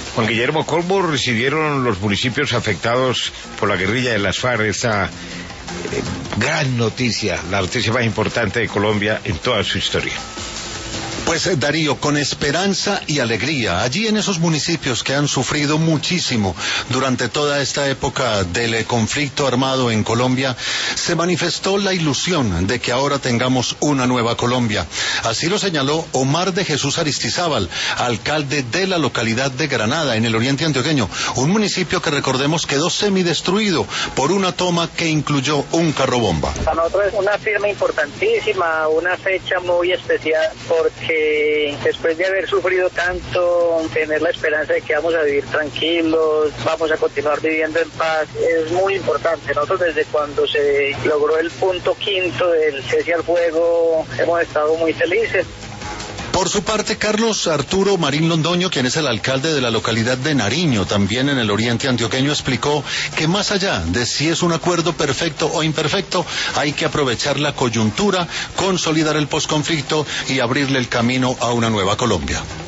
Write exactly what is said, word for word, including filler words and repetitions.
Juan Guillermo, ¿cómo recibieron los municipios afectados por la guerrilla de las FARC esta eh, gran noticia, la noticia más importante de Colombia en toda su historia? Pues Darío, con esperanza y alegría, allí en esos municipios que han sufrido muchísimo durante toda esta época del conflicto armado en Colombia, se manifestó la ilusión de que ahora tengamos una nueva Colombia. Así lo señaló Omar de Jesús Aristizábal, alcalde de la localidad de Granada, en el oriente antioqueño, un municipio que, recordemos, quedó semidestruido por una toma que incluyó un carro bomba. Para nosotros es una firma importantísima, una fecha muy especial, porque después de haber sufrido tanto, tener la esperanza de que vamos a vivir tranquilos, vamos a continuar viviendo en paz, es muy importante. Nosotros desde cuando se logró el punto quinto del cese al fuego hemos estado muy felices. Por su parte, Carlos Arturo Marín Londoño, quien es el alcalde de la localidad de Nariño, también en el oriente antioqueño, explicó que más allá de si es un acuerdo perfecto o imperfecto, hay que aprovechar la coyuntura, consolidar el posconflicto y abrirle el camino a una nueva Colombia.